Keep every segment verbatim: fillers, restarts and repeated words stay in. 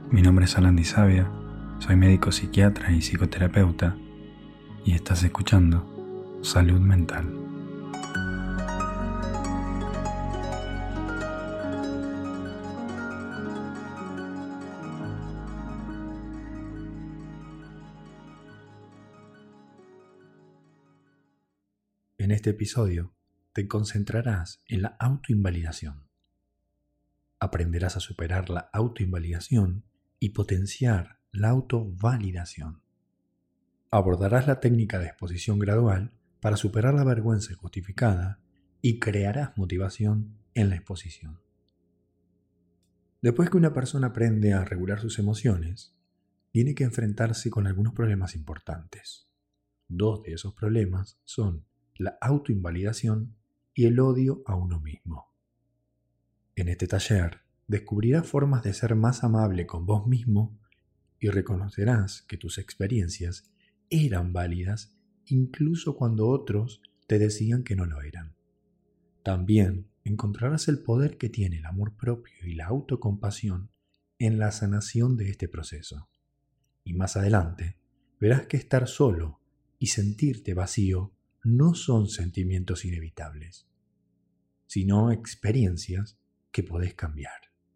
Mi nombre es Alan Di Savia, soy médico psiquiatra y psicoterapeuta y estás escuchando Salud Mental. En este episodio te concentrarás en la autoinvalidación. Aprenderás a superar la autoinvalidación y potenciar la autovalidación. Abordarás la técnica de exposición gradual para superar la vergüenza justificada y crearás motivación en la exposición. Después que una persona aprende a regular sus emociones, tiene que enfrentarse con algunos problemas importantes. Dos de esos problemas son la autoinvalidación y el odio a uno mismo. En este taller descubrirás formas de ser más amable con vos mismo y reconocerás que tus experiencias eran válidas incluso cuando otros te decían que no lo eran. También encontrarás el poder que tiene el amor propio y la autocompasión en la sanación de este proceso. Y más adelante verás que estar solo y sentirte vacío no son sentimientos inevitables, sino experiencias que podés cambiar.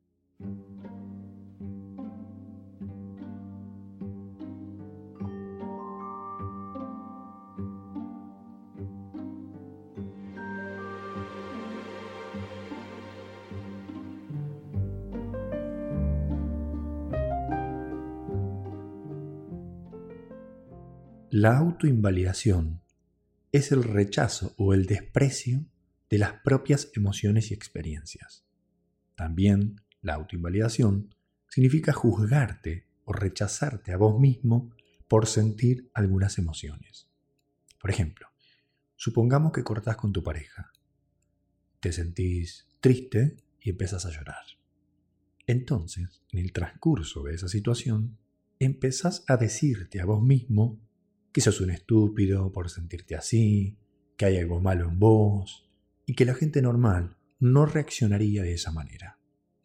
La autoinvalidación es el rechazo o el desprecio de las propias emociones y experiencias. También la autoinvalidación significa juzgarte o rechazarte a vos mismo por sentir algunas emociones. Por ejemplo, supongamos que cortás con tu pareja. Te sentís triste y empezás a llorar. Entonces, en el transcurso de esa situación, empezás a decirte a vos mismo que sos un estúpido por sentirte así, que hay algo malo en vos y que la gente normal no reaccionaría de esa manera.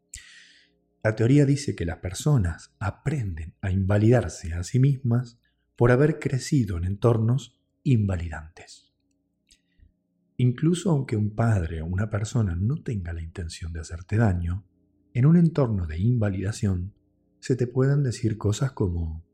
La teoría dice que las personas aprenden a invalidarse a sí mismas por haber crecido en entornos invalidantes. Incluso aunque un padre o una persona no tenga la intención de hacerte daño, en un entorno de invalidación se te pueden decir cosas como: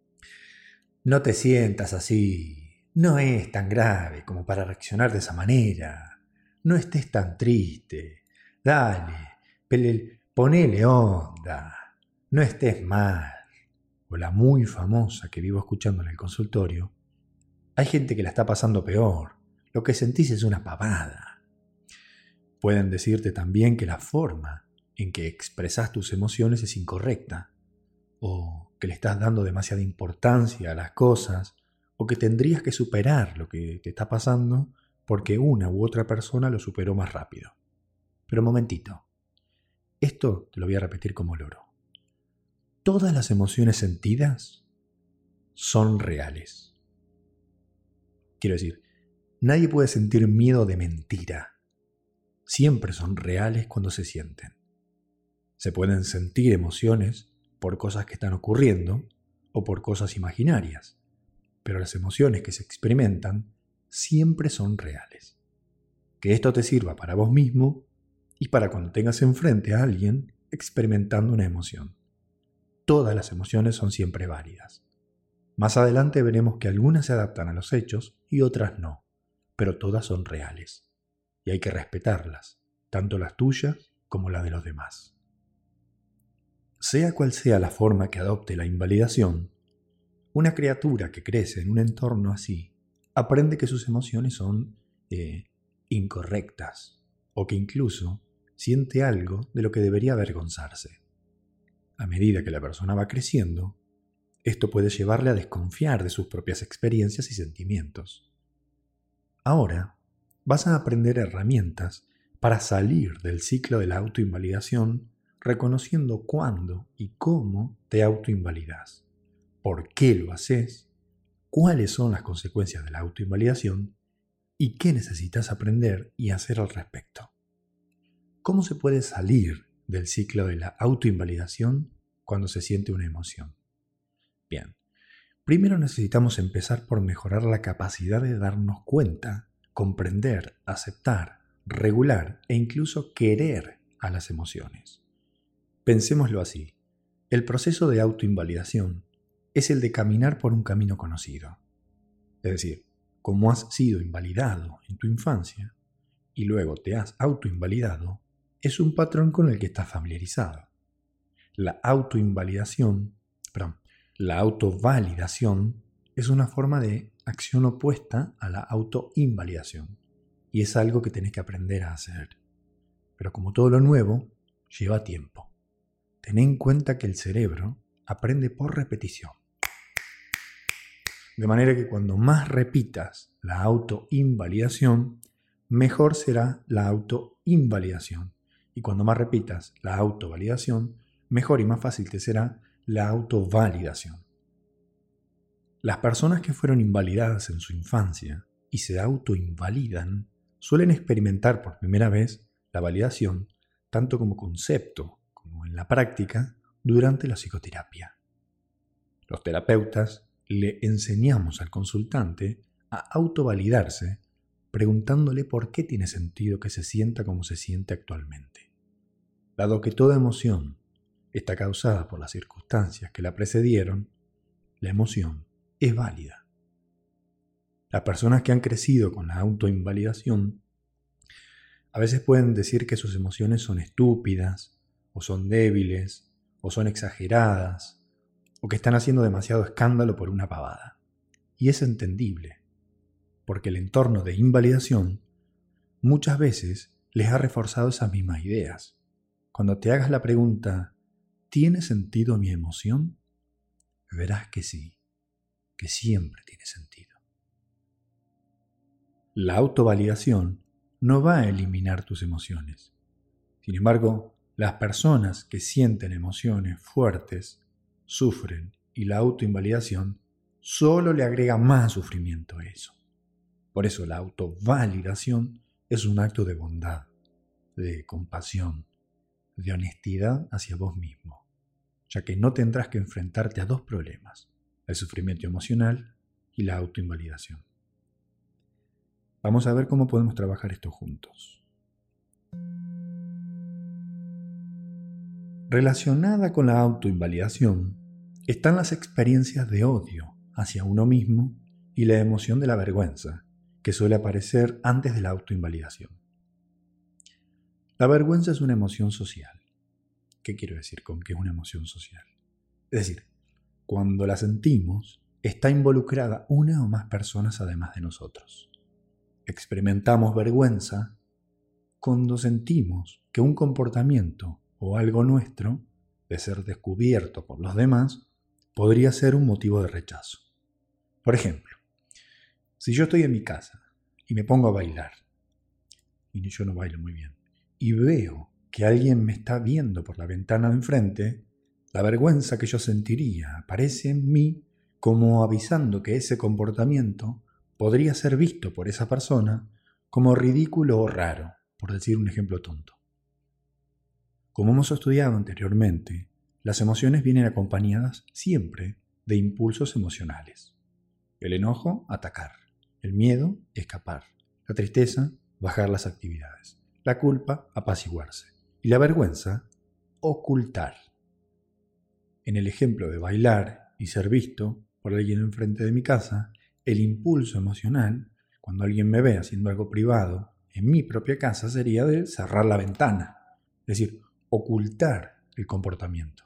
no te sientas así, no es tan grave como para reaccionar de esa manera, no estés tan triste, dale, pele, ponele onda, no estés mal. O la muy famosa que vivo escuchando en el consultorio: hay gente que la está pasando peor, lo que sentís es una pavada. Pueden decirte también que la forma en que expresás tus emociones es incorrecta, o que le estás dando demasiada importancia a las cosas, o que tendrías que superar lo que te está pasando porque una u otra persona lo superó más rápido. Pero momentito, esto te lo voy a repetir como loro. Todas las emociones sentidas son reales. Quiero decir, nadie puede sentir miedo de mentira. Siempre son reales cuando se sienten. Se pueden sentir emociones por cosas que están ocurriendo o por cosas imaginarias, pero las emociones que se experimentan siempre son reales. Que esto te sirva para vos mismo y para cuando tengas enfrente a alguien experimentando una emoción. Todas las emociones son siempre válidas. Más adelante veremos que algunas se adaptan a los hechos y otras no, pero todas son reales y hay que respetarlas, tanto las tuyas como las de los demás. Sea cual sea la forma que adopte la invalidación, una criatura que crece en un entorno así aprende que sus emociones son eh, incorrectas o que incluso siente algo de lo que debería avergonzarse. A medida que la persona va creciendo, esto puede llevarle a desconfiar de sus propias experiencias y sentimientos. Ahora vas a aprender herramientas para salir del ciclo de la autoinvalidación, reconociendo cuándo y cómo te autoinvalidas, por qué lo haces, cuáles son las consecuencias de la autoinvalidación y qué necesitas aprender y hacer al respecto. ¿Cómo se puede salir del ciclo de la autoinvalidación cuando se siente una emoción? Bien, primero necesitamos empezar por mejorar la capacidad de darnos cuenta, comprender, aceptar, regular e incluso querer a las emociones. Pensémoslo así. El proceso de autoinvalidación es el de caminar por un camino conocido. Es decir, como has sido invalidado en tu infancia y luego te has autoinvalidado, es un patrón con el que estás familiarizado. La autoinvalidación, perdón, la autovalidación es una forma de acción opuesta a la autoinvalidación y es algo que tenés que aprender a hacer. Pero como todo lo nuevo, lleva tiempo. Ten en cuenta que el cerebro aprende por repetición. De manera que cuando más repitas la autoinvalidación, mejor será la autoinvalidación. Y cuando más repitas la autovalidación, mejor y más fácil te será la autovalidación. Las personas que fueron invalidadas en su infancia y se autoinvalidan suelen experimentar por primera vez la validación tanto como concepto como en la práctica durante la psicoterapia. Los terapeutas le enseñamos al consultante a autovalidarse preguntándole por qué tiene sentido que se sienta como se siente actualmente. Dado que toda emoción está causada por las circunstancias que la precedieron, la emoción es válida. Las personas que han crecido con la autoinvalidación a veces pueden decir que sus emociones son estúpidas, o son débiles, o son exageradas, o que están haciendo demasiado escándalo por una pavada. Y es entendible, porque el entorno de invalidación muchas veces les ha reforzado esas mismas ideas. Cuando te hagas la pregunta, ¿tiene sentido mi emoción? Verás que sí, que siempre tiene sentido. La autovalidación no va a eliminar tus emociones. Sin embargo, las personas que sienten emociones fuertes sufren y la autoinvalidación solo le agrega más sufrimiento a eso. Por eso la autovalidación es un acto de bondad, de compasión, de honestidad hacia vos mismo, ya que no tendrás que enfrentarte a dos problemas, el sufrimiento emocional y la autoinvalidación. Vamos a ver cómo podemos trabajar esto juntos. Relacionada con la autoinvalidación están las experiencias de odio hacia uno mismo y la emoción de la vergüenza, que suele aparecer antes de la autoinvalidación. La vergüenza es una emoción social. ¿Qué quiero decir con que es una emoción social? Es decir, cuando la sentimos, está involucrada una o más personas además de nosotros. Experimentamos vergüenza cuando sentimos que un comportamiento o algo nuestro, de ser descubierto por los demás, podría ser un motivo de rechazo. Por ejemplo, si yo estoy en mi casa y me pongo a bailar, y yo no bailo muy bien, y veo que alguien me está viendo por la ventana de enfrente, la vergüenza que yo sentiría aparece en mí como avisando que ese comportamiento podría ser visto por esa persona como ridículo o raro, por decir un ejemplo tonto. Como hemos estudiado anteriormente, las emociones vienen acompañadas siempre de impulsos emocionales. El enojo, atacar. El miedo, escapar. La tristeza, bajar las actividades. La culpa, apaciguarse. Y la vergüenza, ocultar. En el ejemplo de bailar y ser visto por alguien enfrente de mi casa, el impulso emocional, cuando alguien me ve haciendo algo privado en mi propia casa, sería de cerrar la ventana. Es decir, ocultar el comportamiento.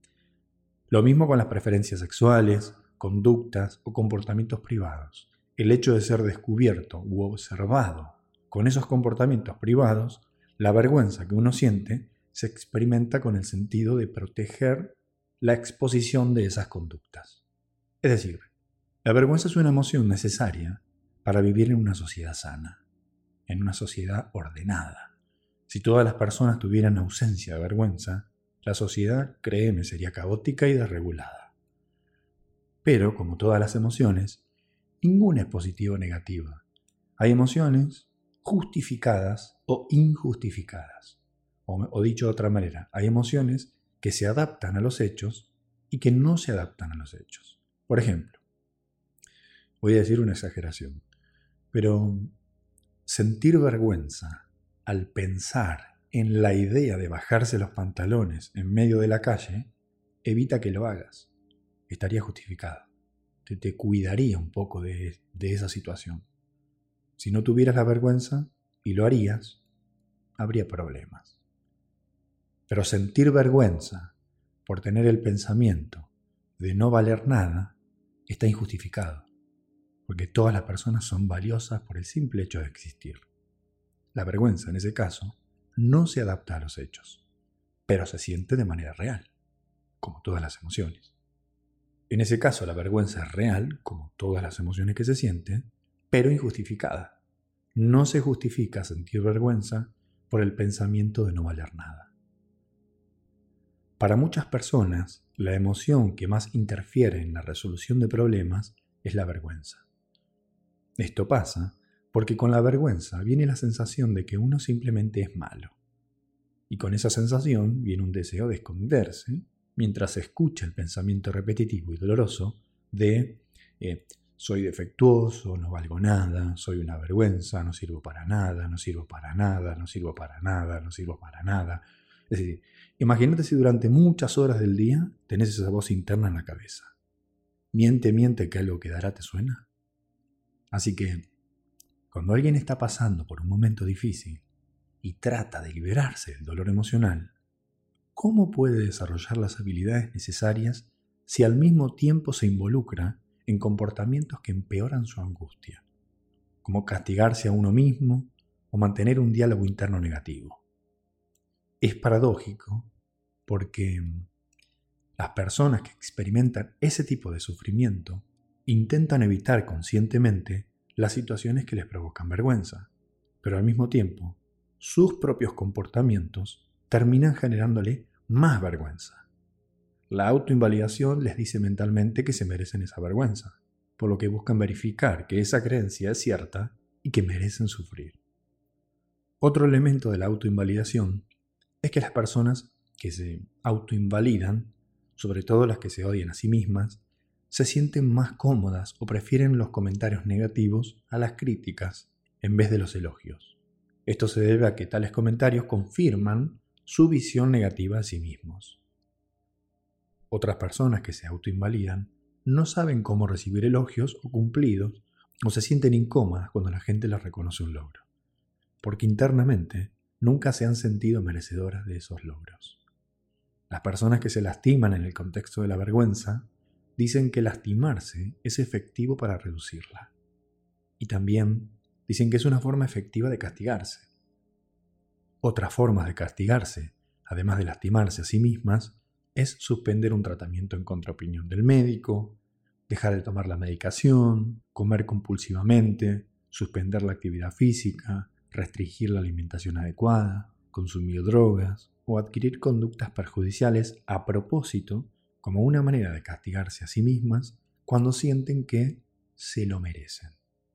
Lo mismo con las preferencias sexuales, conductas o comportamientos privados. El hecho de ser descubierto u observado con esos comportamientos privados, la vergüenza que uno siente se experimenta con el sentido de proteger la exposición de esas conductas. Es decir, la vergüenza es una emoción necesaria para vivir en una sociedad sana, en una sociedad ordenada. Si todas las personas tuvieran ausencia de vergüenza, la sociedad, créeme, sería caótica y desregulada. Pero, como todas las emociones, ninguna es positiva o negativa. Hay emociones justificadas o injustificadas. O, o dicho de otra manera, hay emociones que se adaptan a los hechos y que no se adaptan a los hechos. Por ejemplo, voy a decir una exageración, pero sentir vergüenza al pensar en la idea de bajarse los pantalones en medio de la calle evita que lo hagas. Estaría justificado. Te, te cuidaría un poco de, de esa situación. Si no tuvieras la vergüenza y lo harías, habría problemas. Pero sentir vergüenza por tener el pensamiento de no valer nada está injustificado, porque todas las personas son valiosas por el simple hecho de existir. La vergüenza, en ese caso, no se adapta a los hechos, pero se siente de manera real, como todas las emociones. En ese caso, la vergüenza es real, como todas las emociones que se sienten, pero injustificada. No se justifica sentir vergüenza por el pensamiento de no valer nada. Para muchas personas, la emoción que más interfiere en la resolución de problemas es la vergüenza. Esto pasa porque con la vergüenza viene la sensación de que uno simplemente es malo. Y con esa sensación viene un deseo de esconderse mientras se escucha el pensamiento repetitivo y doloroso de eh, soy defectuoso, no valgo nada, soy una vergüenza, no sirvo para nada, no sirvo para nada, no sirvo para nada, no sirvo para nada. Es decir, imagínate si durante muchas horas del día tenés esa voz interna en la cabeza. Miente, miente que algo quedará, ¿te suena? Así que, cuando alguien está pasando por un momento difícil y trata de liberarse del dolor emocional, ¿cómo puede desarrollar las habilidades necesarias si al mismo tiempo se involucra en comportamientos que empeoran su angustia, como castigarse a uno mismo o mantener un diálogo interno negativo? Es paradójico porque las personas que experimentan ese tipo de sufrimiento intentan evitar conscientemente las situaciones que les provocan vergüenza, pero al mismo tiempo sus propios comportamientos terminan generándole más vergüenza. La autoinvalidación les dice mentalmente que se merecen esa vergüenza, por lo que buscan verificar que esa creencia es cierta y que merecen sufrir. Otro elemento de la autoinvalidación es que las personas que se autoinvalidan, sobre todo las que se odian a sí mismas, se sienten más cómodas o prefieren los comentarios negativos a las críticas en vez de los elogios. Esto se debe a que tales comentarios confirman su visión negativa de sí mismos. Otras personas que se autoinvalidan no saben cómo recibir elogios o cumplidos o se sienten incómodas cuando la gente les reconoce un logro, porque internamente nunca se han sentido merecedoras de esos logros. Las personas que se lastiman en el contexto de la vergüenza dicen que lastimarse es efectivo para reducirla. Y también dicen que es una forma efectiva de castigarse. Otras formas de castigarse, además de lastimarse a sí mismas, es suspender un tratamiento en contraopinión del médico, dejar de tomar la medicación, comer compulsivamente, suspender la actividad física, restringir la alimentación adecuada, consumir drogas o adquirir conductas perjudiciales a propósito como una manera de castigarse a sí mismas cuando sienten que se lo merecen.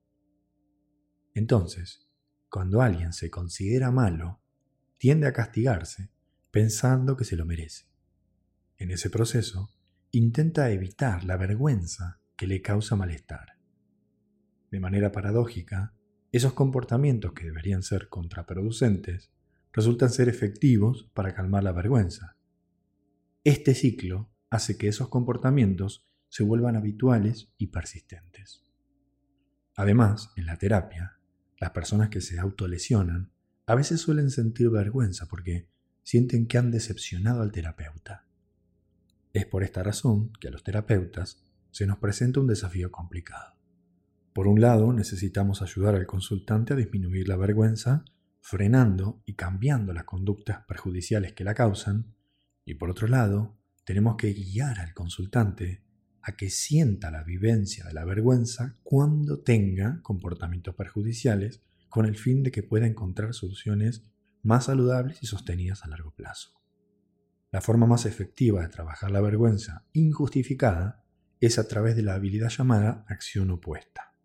Entonces, cuando alguien se considera malo, tiende a castigarse pensando que se lo merece. En ese proceso, intenta evitar la vergüenza que le causa malestar. De manera paradójica, esos comportamientos que deberían ser contraproducentes resultan ser efectivos para calmar la vergüenza. Este ciclo hace que esos comportamientos se vuelvan habituales y persistentes. Además, en la terapia, las personas que se autolesionan a veces suelen sentir vergüenza porque sienten que han decepcionado al terapeuta. Es por esta razón que a los terapeutas se nos presenta un desafío complicado. Por un lado, necesitamos ayudar al consultante a disminuir la vergüenza, frenando y cambiando las conductas perjudiciales que la causan, y por otro lado, tenemos que guiar al consultante a que sienta la vivencia de la vergüenza cuando tenga comportamientos perjudiciales con el fin de que pueda encontrar soluciones más saludables y sostenidas a largo plazo. La forma más efectiva de trabajar la vergüenza injustificada es a través de la habilidad llamada acción opuesta.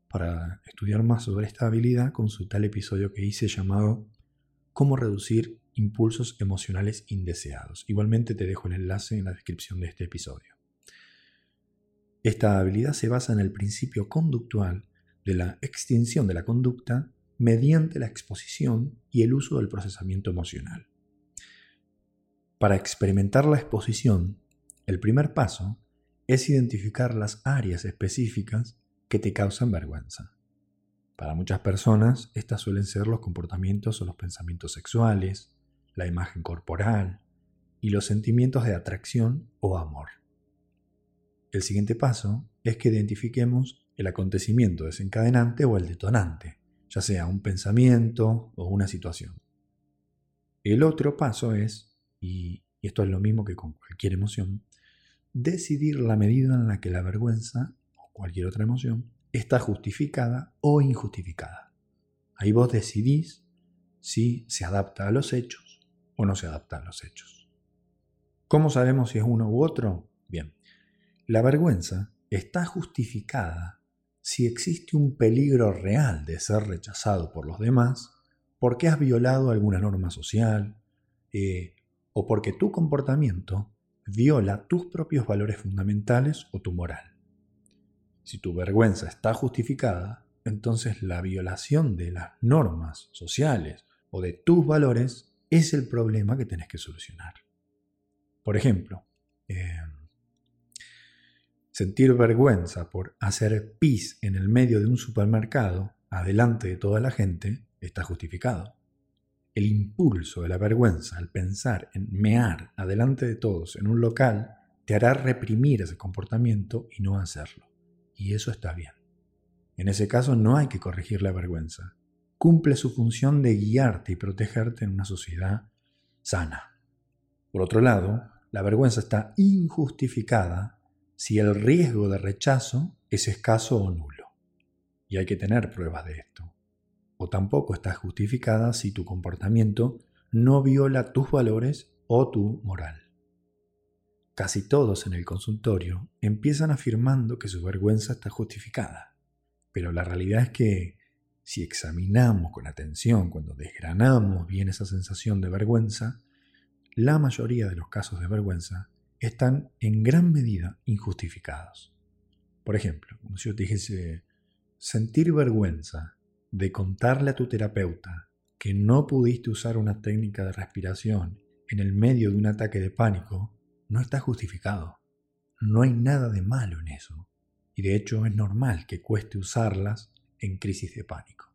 Para estudiar más sobre esta habilidad, consulta el episodio que hice llamado ¿Cómo reducir impulsos emocionales indeseados. Igualmente te dejo el enlace en la descripción de este episodio. Esta habilidad se basa en el principio conductual de la extinción de la conducta mediante la exposición y el uso del procesamiento emocional. Para experimentar la exposición, el primer paso es identificar las áreas específicas que te causan vergüenza. Para muchas personas, estas suelen ser los comportamientos o los pensamientos sexuales, la imagen corporal y los sentimientos de atracción o amor. El siguiente paso es que identifiquemos el acontecimiento desencadenante o el detonante, ya sea un pensamiento o una situación. El otro paso es, y esto es lo mismo que con cualquier emoción, decidir la medida en la que la vergüenza o cualquier otra emoción está justificada o injustificada. Ahí vos decidís si se adapta a los hechos o no se adapta a los hechos. ¿Cómo sabemos si es uno u otro? Bien, la vergüenza está justificada si existe un peligro real de ser rechazado por los demás porque has violado alguna norma social eh, o porque tu comportamiento viola tus propios valores fundamentales o tu moral. Si tu vergüenza está justificada, entonces la violación de las normas sociales o de tus valores es el problema que tenés que solucionar. Por ejemplo, eh, sentir vergüenza por hacer pis en el medio de un supermercado, adelante de toda la gente, está justificado. El impulso de la vergüenza al pensar en mear adelante de todos en un local te hará reprimir ese comportamiento y no hacerlo. Y eso está bien. En ese caso no hay que corregir la vergüenza. Cumple su función de guiarte y protegerte en una sociedad sana. Por otro lado, la vergüenza está injustificada si el riesgo de rechazo es escaso o nulo. Y hay que tener pruebas de esto. O tampoco está justificada si tu comportamiento no viola tus valores o tu moral. Casi todos en el consultorio empiezan afirmando que su vergüenza está justificada, pero la realidad es que si examinamos con atención, cuando desgranamos bien esa sensación de vergüenza, la mayoría de los casos de vergüenza están en gran medida injustificados. Por ejemplo, como si yo te dijese, sentir vergüenza de contarle a tu terapeuta que no pudiste usar una técnica de respiración en el medio de un ataque de pánico, no está justificado. No hay nada de malo en eso. Y de hecho es normal que cueste usarlas en crisis de pánico.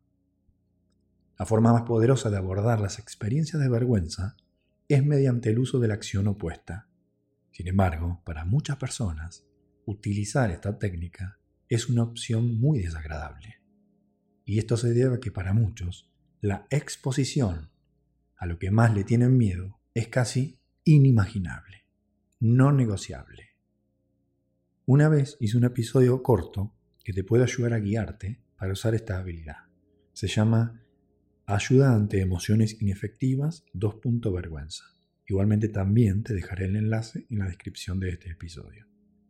La forma más poderosa de abordar las experiencias de vergüenza es mediante el uso de la acción opuesta. Sin embargo, para muchas personas, utilizar esta técnica es una opción muy desagradable. Y esto se debe a que para muchos, la exposición a lo que más le tienen miedo es casi inimaginable, no negociable. Una vez hice un episodio corto que te puede ayudar a guiarte para usar esta habilidad. Se llama Ayuda ante emociones inefectivas, dos punto vergüenza. Igualmente también te dejaré el enlace en la descripción de este episodio.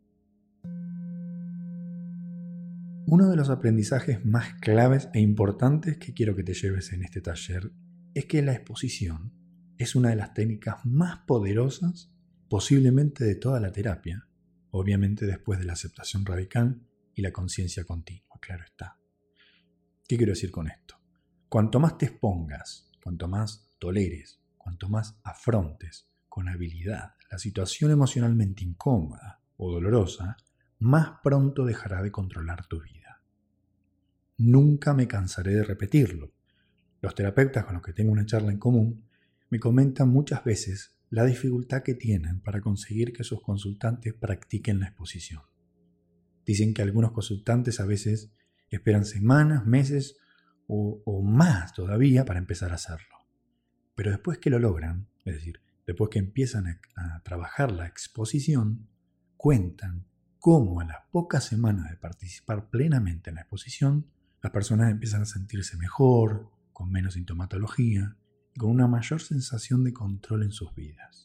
Uno de los aprendizajes más claves e importantes que quiero que te lleves en este taller es que la exposición es una de las técnicas más poderosas posiblemente de toda la terapia, obviamente después de la aceptación radical y la conciencia continua, claro está. ¿Qué quiero decir con esto? Cuanto más te expongas, cuanto más toleres, cuanto más afrontes con habilidad la situación emocionalmente incómoda o dolorosa, más pronto dejará de controlar tu vida. Nunca me cansaré de repetirlo. Los terapeutas con los que tengo una charla en común me comentan muchas veces la dificultad que tienen para conseguir que sus consultantes practiquen la exposición. Dicen que algunos consultantes a veces esperan semanas, meses o, o más todavía para empezar a hacerlo. Pero después que lo logran, es decir, después que empiezan a, a trabajar la exposición, cuentan cómo a las pocas semanas de participar plenamente en la exposición, las personas empiezan a sentirse mejor, con menos sintomatología y con una mayor sensación de control en sus vidas.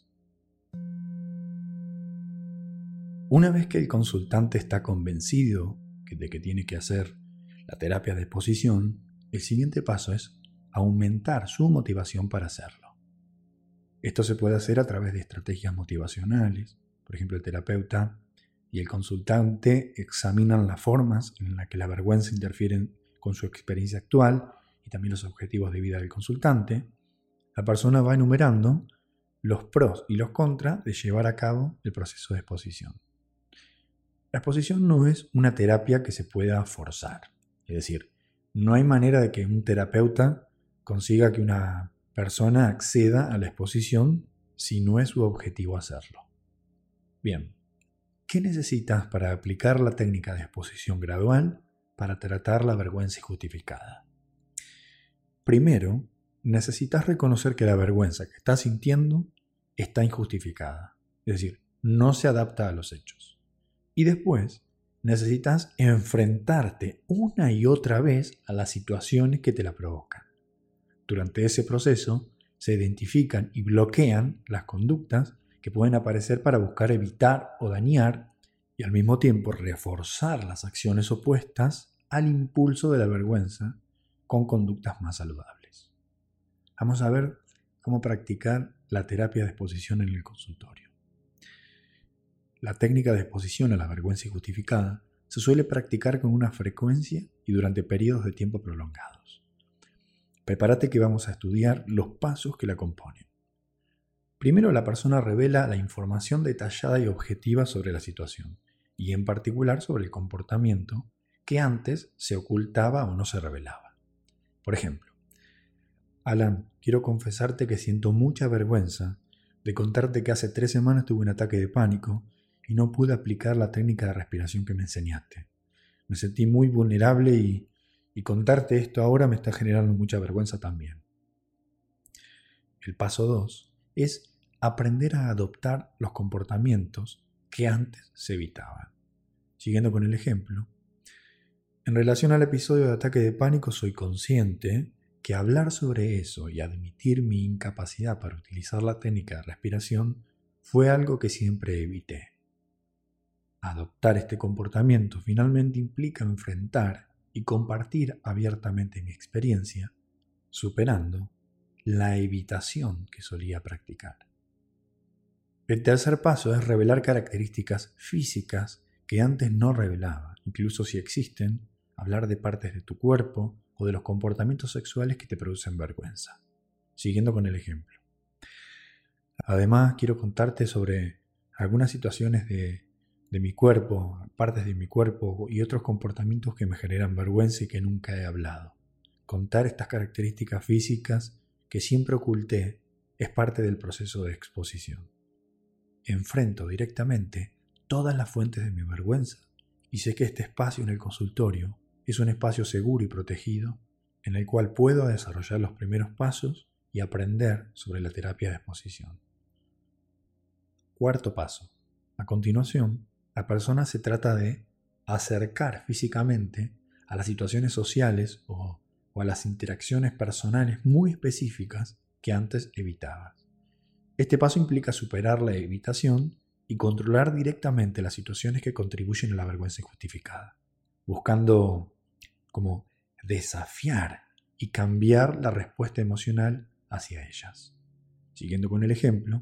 Una vez que el consultante está convencido de que tiene que hacer la terapia de exposición, el siguiente paso es aumentar su motivación para hacerlo. Esto se puede hacer a través de estrategias motivacionales. Por ejemplo, el terapeuta y el consultante examinan las formas en las que la vergüenza interfiere con su experiencia actual y también los objetivos de vida del consultante. La persona va enumerando los pros y los contras de llevar a cabo el proceso de exposición. La exposición no es una terapia que se pueda forzar. Es decir, no hay manera de que un terapeuta consiga que una persona acceda a la exposición si no es su objetivo hacerlo. Bien, ¿qué necesitas para aplicar la técnica de exposición gradual para tratar la vergüenza injustificada? Primero, necesitas reconocer que la vergüenza que estás sintiendo está injustificada, es decir, no se adapta a los hechos. Y después, necesitas enfrentarte una y otra vez a las situaciones que te la provocan. Durante ese proceso, se identifican y bloquean las conductas que pueden aparecer para buscar evitar o dañar y al mismo tiempo reforzar las acciones opuestas al impulso de la vergüenza con conductas más saludables. Vamos a ver cómo practicar la terapia de exposición en el consultorio. La técnica de exposición a la vergüenza injustificada se suele practicar con una frecuencia y durante periodos de tiempo prolongados. Prepárate que vamos a estudiar los pasos que la componen. Primero, la persona revela la información detallada y objetiva sobre la situación, y en particular sobre el comportamiento que antes se ocultaba o no se revelaba. Por ejemplo, Alan, quiero confesarte que siento mucha vergüenza de contarte que hace tres semanas tuve un ataque de pánico y no pude aplicar la técnica de respiración que me enseñaste. Me sentí muy vulnerable y, y contarte esto ahora me está generando mucha vergüenza también. El paso dos es aprender a adoptar los comportamientos que antes se evitaban. Siguiendo con el ejemplo, en relación al episodio de ataque de pánico, soy consciente que hablar sobre eso y admitir mi incapacidad para utilizar la técnica de respiración fue algo que siempre evité. Adoptar este comportamiento finalmente implica enfrentar y compartir abiertamente mi experiencia, superando la evitación que solía practicar. El tercer paso es revelar características físicas que antes no revelaba, incluso si existen, hablar de partes de tu cuerpo o de los comportamientos sexuales que te producen vergüenza. Siguiendo con el ejemplo. Además, quiero contarte sobre algunas situaciones de, de mi cuerpo, partes de mi cuerpo y otros comportamientos que me generan vergüenza y que nunca he hablado. Contar estas características físicas que siempre oculté es parte del proceso de exposición. Enfrento directamente todas las fuentes de mi vergüenza y sé que este espacio en el consultorio es un espacio seguro y protegido en el cual puedo desarrollar los primeros pasos y aprender sobre la terapia de exposición. Cuarto paso. A continuación, la persona se trata de acercar físicamente a las situaciones sociales o, o a las interacciones personales muy específicas que antes evitabas. Este paso implica superar la evitación y controlar directamente las situaciones que contribuyen a la vergüenza injustificada, buscando como desafiar y cambiar la respuesta emocional hacia ellas. Siguiendo con el ejemplo,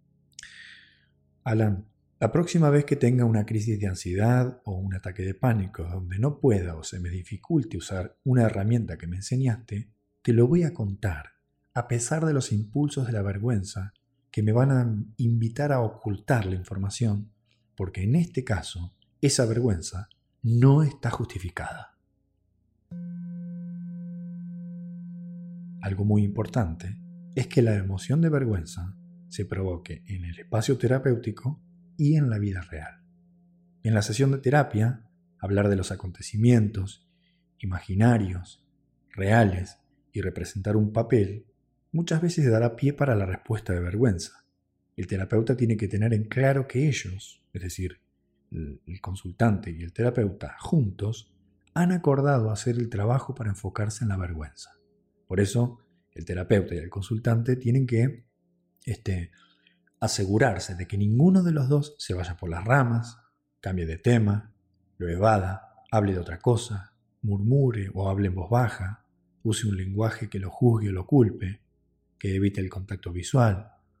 Alan, la próxima vez que tenga una crisis de ansiedad o un ataque de pánico donde no pueda o se me dificulte usar una herramienta que me enseñaste, te lo voy a contar, a pesar de los impulsos de la vergüenza que me van a invitar a ocultar la información, porque en este caso, esa vergüenza no está justificada. Algo muy importante es que la emoción de vergüenza se provoque en el espacio terapéutico y en la vida real. En la sesión de terapia, hablar de los acontecimientos imaginarios, reales y representar un papel muchas veces dará pie para la respuesta de vergüenza. El terapeuta tiene que tener en claro que ellos, es decir, el consultante y el terapeuta juntos, han acordado hacer el trabajo para enfocarse en la vergüenza. Por eso, el terapeuta y el consultante tienen que este, asegurarse de que ninguno de los dos se vaya por las ramas, cambie de tema, lo evada, hable de otra cosa, murmure o hable en voz baja, use un lenguaje que lo juzgue o lo culpe, que evite el contacto visual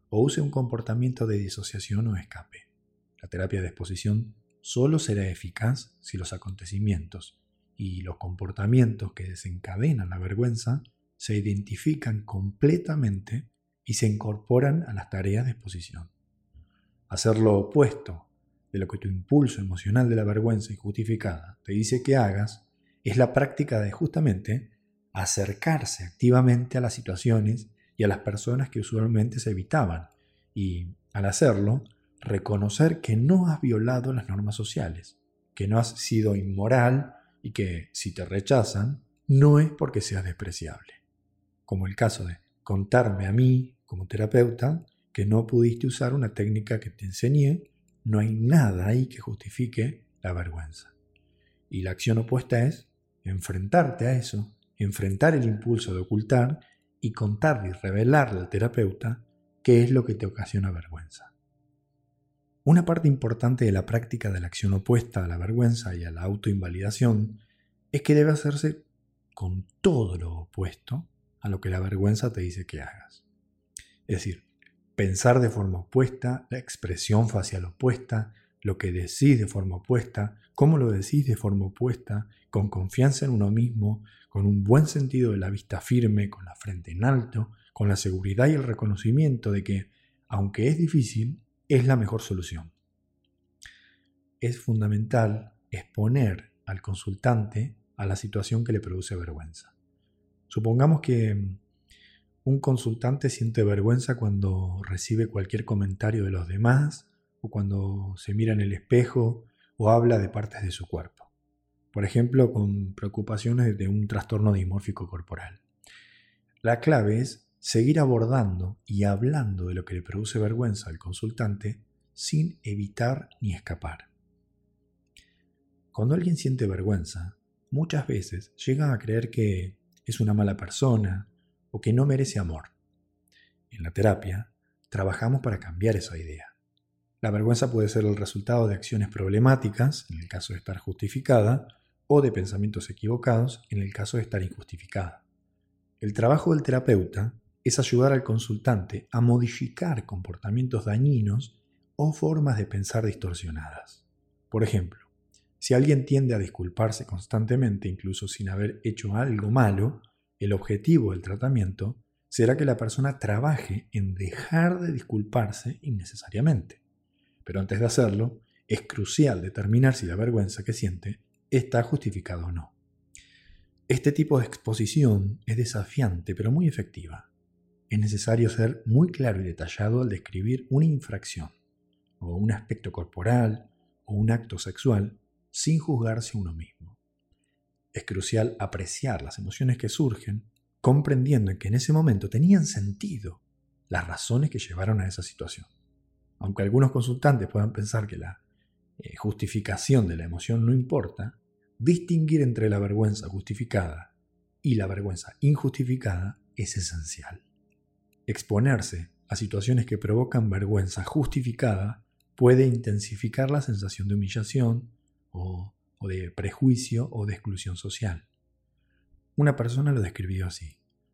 o use un comportamiento de disociación o escape. La terapia de exposición solo será eficaz si los acontecimientos y los comportamientos que desencadenan la vergüenza se identifican completamente y se incorporan a las tareas de exposición. Hacer lo opuesto de lo que tu impulso emocional de la vergüenza injustificada te dice que hagas es la práctica de justamente acercarse activamente a las situaciones y a las personas que usualmente se evitaban y, al hacerlo, reconocer que no has violado las normas sociales, que no has sido inmoral y que, si te rechazan, no es porque seas despreciable. Como el caso de contarme a mí, como terapeuta, que no pudiste usar una técnica que te enseñé, no hay nada ahí que justifique la vergüenza. Y la acción opuesta es enfrentarte a eso, enfrentar el impulso de ocultar y contarle y revelarle al terapeuta qué es lo que te ocasiona vergüenza. Una parte importante de la práctica de la acción opuesta a la vergüenza y a la autoinvalidación es que debe hacerse con todo lo opuesto a lo que la vergüenza te dice que hagas. Es decir, pensar de forma opuesta, la expresión facial opuesta, lo que decís de forma opuesta, cómo lo decís de forma opuesta, con confianza en uno mismo, con un buen sentido de la vista firme, con la frente en alto, con la seguridad y el reconocimiento de que, aunque es difícil, es la mejor solución. Es fundamental exponer al consultante a la situación que le produce vergüenza. Supongamos que un consultante siente vergüenza cuando recibe cualquier comentario de los demás o cuando se mira en el espejo o habla de partes de su cuerpo. Por ejemplo, con preocupaciones de un trastorno dismórfico corporal. La clave es seguir abordando y hablando de lo que le produce vergüenza al consultante sin evitar ni escapar. Cuando alguien siente vergüenza, muchas veces llega a creer que es una mala persona o que no merece amor. En la terapia, trabajamos para cambiar esa idea. La vergüenza puede ser el resultado de acciones problemáticas, en el caso de estar justificada, o de pensamientos equivocados, en el caso de estar injustificada. El trabajo del terapeuta es ayudar al consultante a modificar comportamientos dañinos o formas de pensar distorsionadas. Por ejemplo, si alguien tiende a disculparse constantemente, incluso sin haber hecho algo malo, el objetivo del tratamiento será que la persona trabaje en dejar de disculparse innecesariamente. Pero antes de hacerlo, es crucial determinar si la vergüenza que siente está justificada o no. Este tipo de exposición es desafiante, pero muy efectiva. Es necesario ser muy claro y detallado al describir una infracción, o un aspecto corporal, o un acto sexual, sin juzgarse a uno mismo. Es crucial apreciar las emociones que surgen, comprendiendo que en ese momento tenían sentido las razones que llevaron a esa situación. Aunque algunos consultantes puedan pensar que la eh, justificación de la emoción no importa, distinguir entre la vergüenza justificada y la vergüenza injustificada es esencial. Exponerse a situaciones que provocan vergüenza justificada puede intensificar la sensación de humillación o, o de prejuicio o de exclusión social. Una persona lo describió así.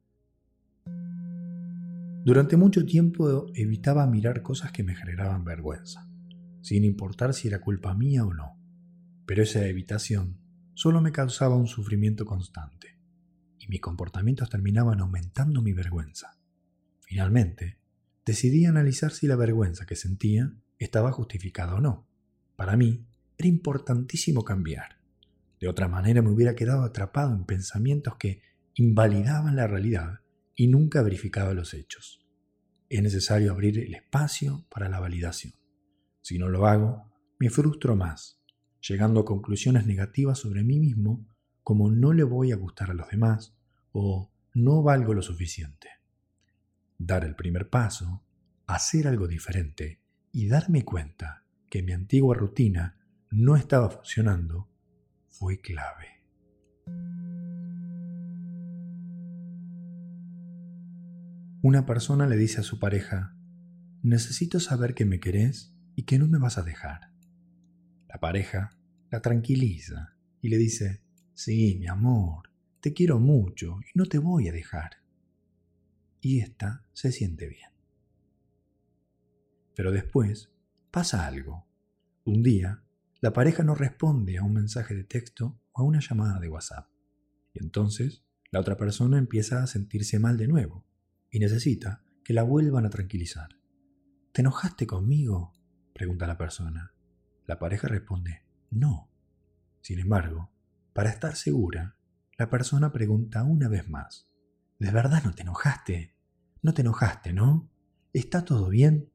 Durante mucho tiempo evitaba mirar cosas que me generaban vergüenza, sin importar si era culpa mía o no. Pero esa evitación solo me causaba un sufrimiento constante, y mis comportamientos terminaban aumentando mi vergüenza. Finalmente, decidí analizar si la vergüenza que sentía estaba justificada o no. Para mí, era importantísimo cambiar. De otra manera me hubiera quedado atrapado en pensamientos que invalidaban la realidad y nunca verificaba los hechos. Es necesario abrir el espacio para la validación. Si no lo hago, me frustro más, llegando a conclusiones negativas sobre mí mismo, como no le voy a gustar a los demás o no valgo lo suficiente. Dar el primer paso, hacer algo diferente y darme cuenta que mi antigua rutina no estaba funcionando fue clave. Una persona le dice a su pareja: necesito saber que me querés y que no me vas a dejar. La pareja la tranquiliza y le dice: sí, mi amor, te quiero mucho y no te voy a dejar. Y ésta se siente bien. Pero después pasa algo. Un día, la pareja no responde a un mensaje de texto o a una llamada de WhatsApp. Y entonces, la otra persona empieza a sentirse mal de nuevo y necesita que la vuelvan a tranquilizar. ¿Te enojaste conmigo?, pregunta la persona. La pareja responde, no. Sin embargo, para estar segura, la persona pregunta una vez más, ¿de verdad no te enojaste? No te enojaste, ¿no? ¿Está todo bien?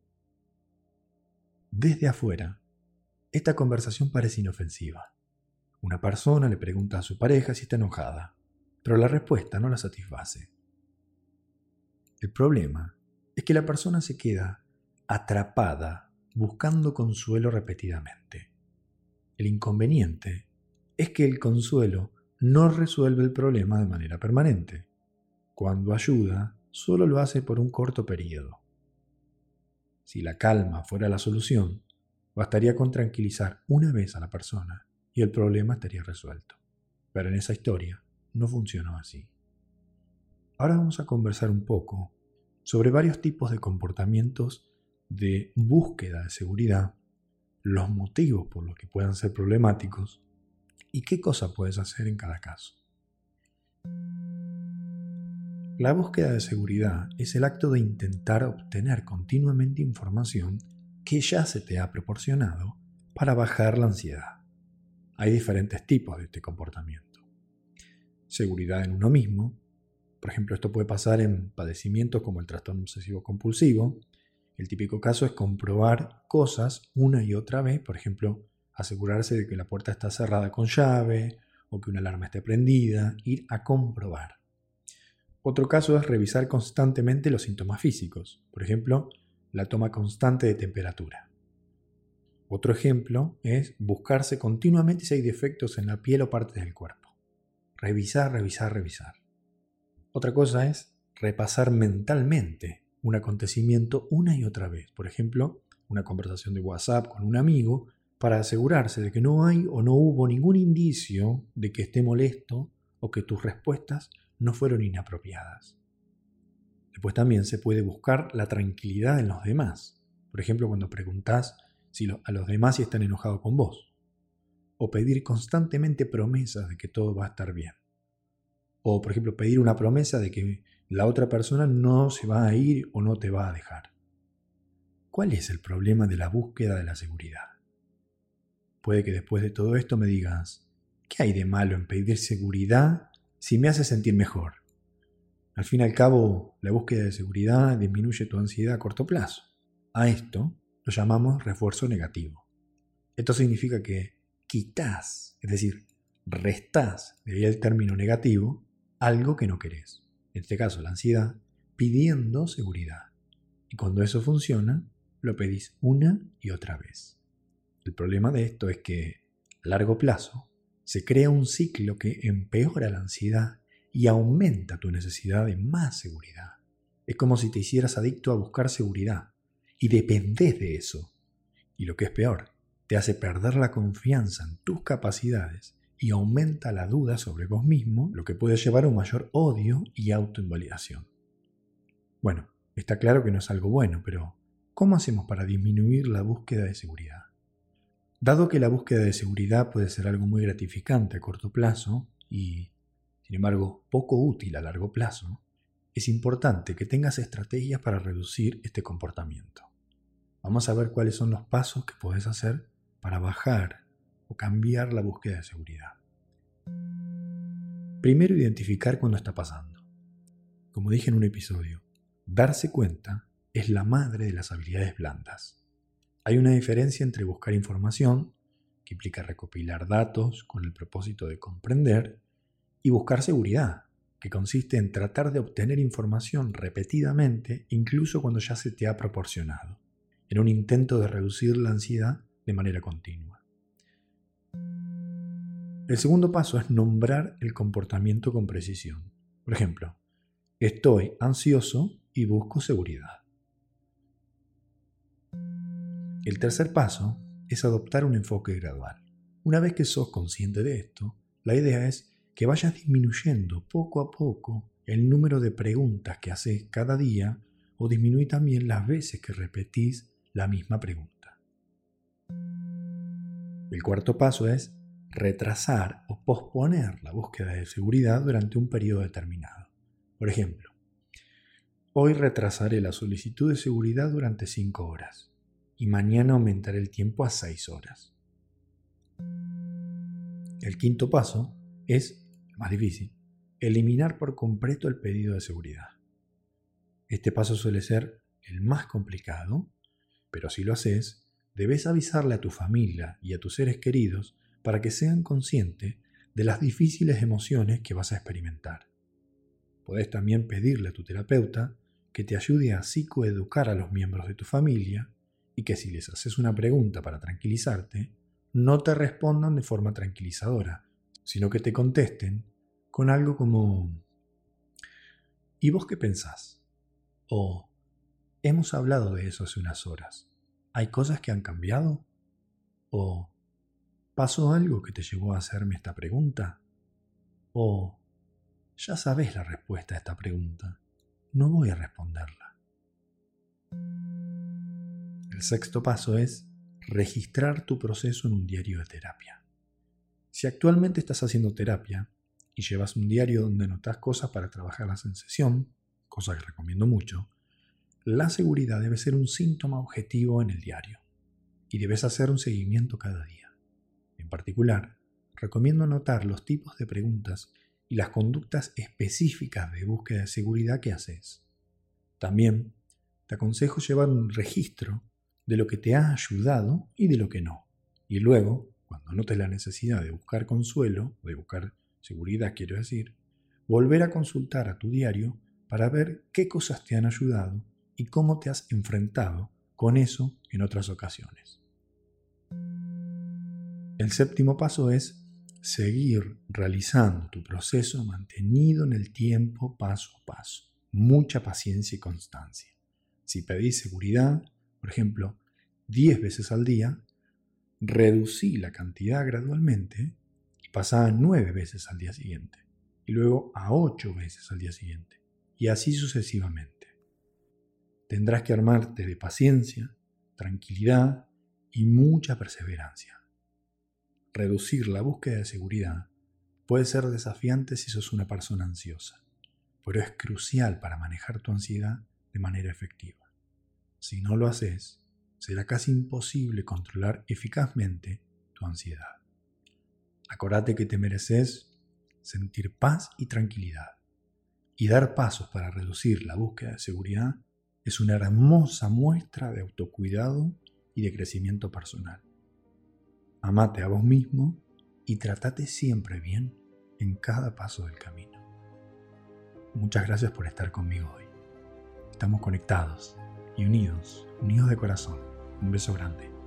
Desde afuera, esta conversación parece inofensiva. Una persona le pregunta a su pareja si está enojada, pero la respuesta no la satisface. El problema es que la persona se queda atrapada buscando consuelo repetidamente. El inconveniente es que el consuelo no resuelve el problema de manera permanente. Cuando ayuda, solo lo hace por un corto periodo. Si la calma fuera la solución, bastaría con tranquilizar una vez a la persona y el problema estaría resuelto. Pero en esa historia no funcionó así. Ahora vamos a conversar un poco sobre varios tipos de comportamientos de búsqueda de seguridad, los motivos por los que puedan ser problemáticos y qué cosa puedes hacer en cada caso. La búsqueda de seguridad es el acto de intentar obtener continuamente información que ya se te ha proporcionado para bajar la ansiedad. Hay diferentes tipos de este comportamiento. Seguridad en uno mismo. Por ejemplo, esto puede pasar en padecimientos como el trastorno obsesivo compulsivo. El típico caso es comprobar cosas una y otra vez. Por ejemplo, asegurarse de que la puerta está cerrada con llave o que una alarma esté prendida. Ir a comprobar. Otro caso es revisar constantemente los síntomas físicos. Por ejemplo, la toma constante de temperatura. Otro ejemplo es buscarse continuamente si hay defectos en la piel o partes del cuerpo. Revisar, revisar, revisar. Otra cosa es repasar mentalmente un acontecimiento una y otra vez. Por ejemplo, una conversación de WhatsApp con un amigo para asegurarse de que no hay o no hubo ningún indicio de que esté molesto o que tus respuestas no fueron inapropiadas. Después también se puede buscar la tranquilidad en los demás. Por ejemplo, cuando preguntás si lo, a los demás si están enojados con vos. O pedir constantemente promesas de que todo va a estar bien. O, por ejemplo, pedir una promesa de que la otra persona no se va a ir o no te va a dejar. ¿Cuál es el problema de la búsqueda de la seguridad? Puede que después de todo esto me digas, ¿qué hay de malo en pedir seguridad si me hace sentir mejor? Al fin y al cabo, la búsqueda de seguridad disminuye tu ansiedad a corto plazo. A esto lo llamamos refuerzo negativo. Esto significa que quitas, es decir, restás, de ahí el término negativo, algo que no querés. En este caso, la ansiedad, pidiendo seguridad. Y cuando eso funciona, lo pedís una y otra vez. El problema de esto es que, a largo plazo, se crea un ciclo que empeora la ansiedad y aumenta tu necesidad de más seguridad. Es como si te hicieras adicto a buscar seguridad y dependés de eso. Y lo que es peor, te hace perder la confianza en tus capacidades y aumenta la duda sobre vos mismo, lo que puede llevar a un mayor odio y autoinvalidación. Bueno, está claro que no es algo bueno, pero ¿cómo hacemos para disminuir la búsqueda de seguridad? Dado que la búsqueda de seguridad puede ser algo muy gratificante a corto plazo y, sin embargo, poco útil a largo plazo, es importante que tengas estrategias para reducir este comportamiento. Vamos a ver cuáles son los pasos que podés hacer para bajar o cambiar la búsqueda de seguridad. Primero, identificar cuándo está pasando. Como dije en un episodio, darse cuenta es la madre de las habilidades blandas. Hay una diferencia entre buscar información, que implica recopilar datos con el propósito de comprender, y buscar seguridad, que consiste en tratar de obtener información repetidamente, incluso cuando ya se te ha proporcionado, en un intento de reducir la ansiedad de manera continua. El segundo paso es nombrar el comportamiento con precisión. Por ejemplo, estoy ansioso y busco seguridad. El tercer paso es adoptar un enfoque gradual. Una vez que sos consciente de esto, la idea es que vayas disminuyendo poco a poco el número de preguntas que haces cada día o disminuir también las veces que repetís la misma pregunta. El cuarto paso es retrasar o posponer la búsqueda de seguridad durante un periodo determinado. Por ejemplo, hoy retrasaré la solicitud de seguridad durante cinco horas y mañana aumentaré el tiempo a seis horas. El quinto paso es, más difícil, eliminar por completo el pedido de seguridad. Este paso suele ser el más complicado, pero si lo haces, debes avisarle a tu familia y a tus seres queridos para que sean conscientes de las difíciles emociones que vas a experimentar. Podés también pedirle a tu terapeuta que te ayude a psicoeducar a los miembros de tu familia y que si les haces una pregunta para tranquilizarte, no te respondan de forma tranquilizadora, sino que te contesten con algo como ¿y vos qué pensás? O hemos hablado de eso hace unas horas. ¿Hay cosas que han cambiado? O ¿pasó algo que te llevó a hacerme esta pregunta? O ya sabés la respuesta a esta pregunta. No voy a responderla. El sexto paso es registrar tu proceso en un diario de terapia. Si actualmente estás haciendo terapia y llevas un diario donde anotas cosas para trabajarlas en sesión, cosa que recomiendo mucho, la seguridad debe ser un síntoma objetivo en el diario y debes hacer un seguimiento cada día. En particular, recomiendo anotar los tipos de preguntas y las conductas específicas de búsqueda de seguridad que haces. También te aconsejo llevar un registro de lo que te ha ayudado y de lo que no. Y luego, cuando notes la necesidad de buscar consuelo, de buscar seguridad quiero decir, volver a consultar a tu diario para ver qué cosas te han ayudado y cómo te has enfrentado con eso en otras ocasiones. El séptimo paso es seguir realizando tu proceso mantenido en el tiempo paso a paso. Mucha paciencia y constancia. Si pedís seguridad, por ejemplo, diez veces al día, reducí la cantidad gradualmente y pasá a nueve veces al día siguiente. Y luego a ocho veces al día siguiente. Y así sucesivamente. Tendrás que armarte de paciencia, tranquilidad y mucha perseverancia. Reducir la búsqueda de seguridad puede ser desafiante si sos una persona ansiosa, pero es crucial para manejar tu ansiedad de manera efectiva. Si no lo haces, será casi imposible controlar eficazmente tu ansiedad. Acordate que te mereces sentir paz y tranquilidad, y dar pasos para reducir la búsqueda de seguridad es una hermosa muestra de autocuidado y de crecimiento personal. Amate a vos mismo y tratate siempre bien en cada paso del camino. Muchas gracias por estar conmigo hoy. Estamos conectados y unidos, unidos de corazón. Un beso grande.